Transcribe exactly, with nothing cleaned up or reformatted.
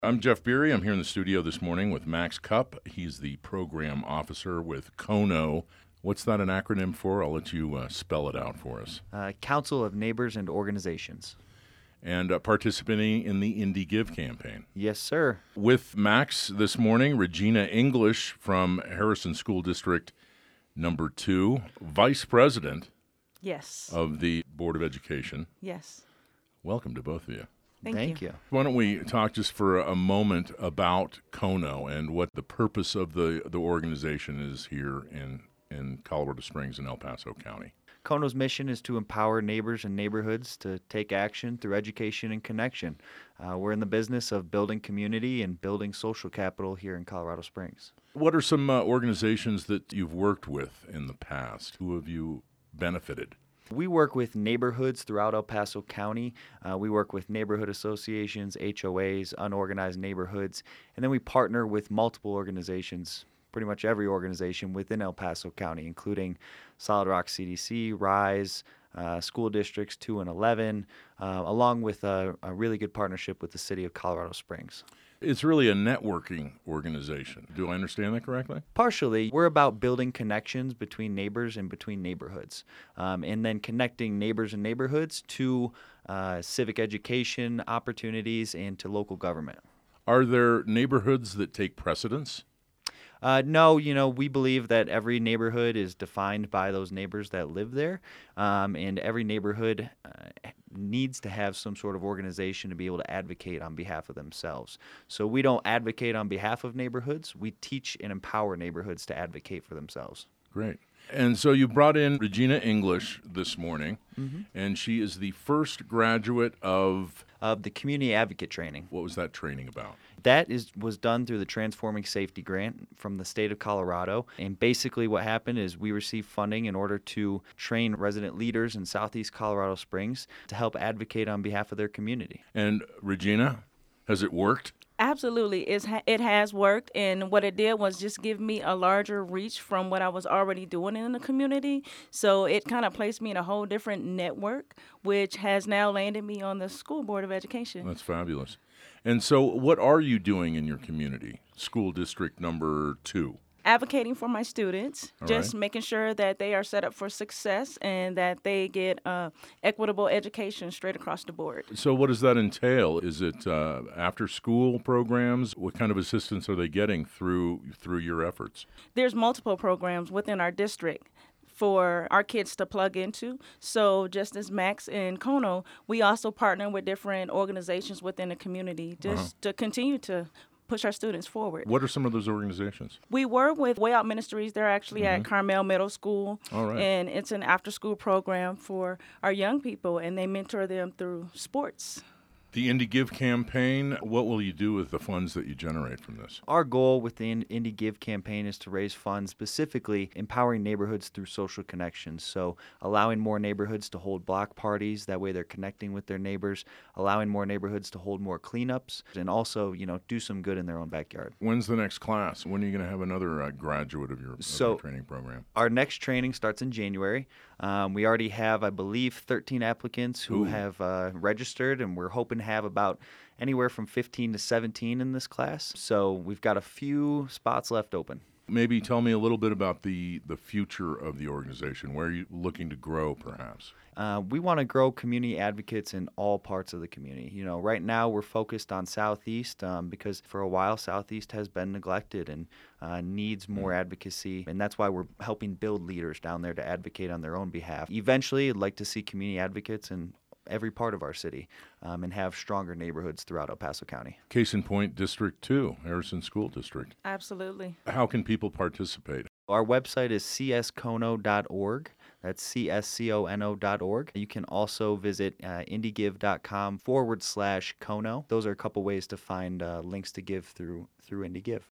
I'm Jeff Beery. I'm here in the studio this morning with Max Cupp. He's the program officer with KONO. What's that an acronym for? I'll let you uh, spell it out for us. Uh, Council of Neighbors and Organizations. And uh, participating in the Indie Give campaign. Yes, sir. With Max this morning, Regina English from Harrison School District Number Two, Vice President Yes. of the Board of Education. Yes. Welcome to both of you. Thank, Thank you. you. Why don't we talk just for a moment about KONO and what the purpose of the, the organization is here in, in Colorado Springs and El Paso County. KONO's mission is to empower neighbors and neighborhoods to take action through education and connection. Uh, we're in the business of building community and building social capital here in Colorado Springs. What are some uh, organizations that you've worked with in the past? Who have you benefited? We work with neighborhoods throughout El Paso County. Uh, we work with neighborhood associations, H O As, unorganized neighborhoods, and then we partner with multiple organizations, pretty much every organization within El Paso County, including Solid Rock C D C, RISE, uh, school districts two and eleven, uh, along with a, a really good partnership with the city of Colorado Springs. It's really a networking organization. Do I understand that correctly? Partially, we're about building connections between neighbors and between neighborhoods, um, and then connecting neighbors and neighborhoods to uh, civic education opportunities and to local government. Are there neighborhoods that take precedence? Uh, no, you know, we believe that every neighborhood is defined by those neighbors that live there, um, and every neighborhood uh, needs to have some sort of organization to be able to advocate on behalf of themselves. So we don't advocate on behalf of neighborhoods. We teach and empower neighborhoods to advocate for themselves. Great. And so you brought in Regina English this morning, mm-hmm. and she is the first graduate of... Of the Community Advocate Training. What was that training about? That is was done through the Transforming Safety Grant from the state of Colorado. And basically what happened is we received funding in order to train resident leaders in Southeast Colorado Springs to help advocate on behalf of their community. And Regina, has it worked? Absolutely. It's ha- it has worked, and what it did was just give me a larger reach from what I was already doing in the community. So it kind of placed me in a whole different network, which has now landed me on the School Board of Education. That's fabulous. And so what are you doing in your community, school district number two? Advocating for my students, All just right. making sure that they are set up for success and that they get uh, equitable education straight across the board. So what does that entail? Is it uh, after-school programs? What kind of assistance are they getting through through your efforts? There's multiple programs within our district for our kids to plug into. So just as Max and KONO, we also partner with different organizations within the community just Uh-huh. to continue to push our students forward. What are some of those organizations? We work with Way Out Ministries. They're actually Mhm. at Carmel Middle School. All right. And it's an after-school program for our young people, and they mentor them through sports. The Indie Give campaign, what will you do with the funds that you generate from this? Our goal with the In- Indie Give campaign is to raise funds specifically empowering neighborhoods through social connections. So allowing more neighborhoods to hold block parties, that way they're connecting with their neighbors, allowing more neighborhoods to hold more cleanups, and also, you know, do some good in their own backyard. When's the next class? When are you going to have another uh, graduate of your, of So- your training program? Our next training starts in January. Um, we already have, I believe, thirteen applicants who Ooh. have uh, registered, and we're hoping to have about anywhere from fifteen to seventeen in this class. So we've got a few spots left open. Maybe tell me a little bit about the, the future of the organization. Where are you looking to grow, perhaps? Uh, we want to grow community advocates in all parts of the community. You know, right now we're focused on Southeast um, because for a while Southeast has been neglected and uh, needs more advocacy, and that's why we're helping build leaders down there to advocate on their own behalf. Eventually, I'd like to see community advocates in every part of our city um, and have stronger neighborhoods throughout El Paso County. Case in point, District two, Harrison School District. Absolutely. How can people participate? Our website is c s cono dot org. That's C S C O N O dot org. You can also visit uh, indiegive.com forward slash Kono. Those are a couple ways to find uh, links to give through through IndieGive.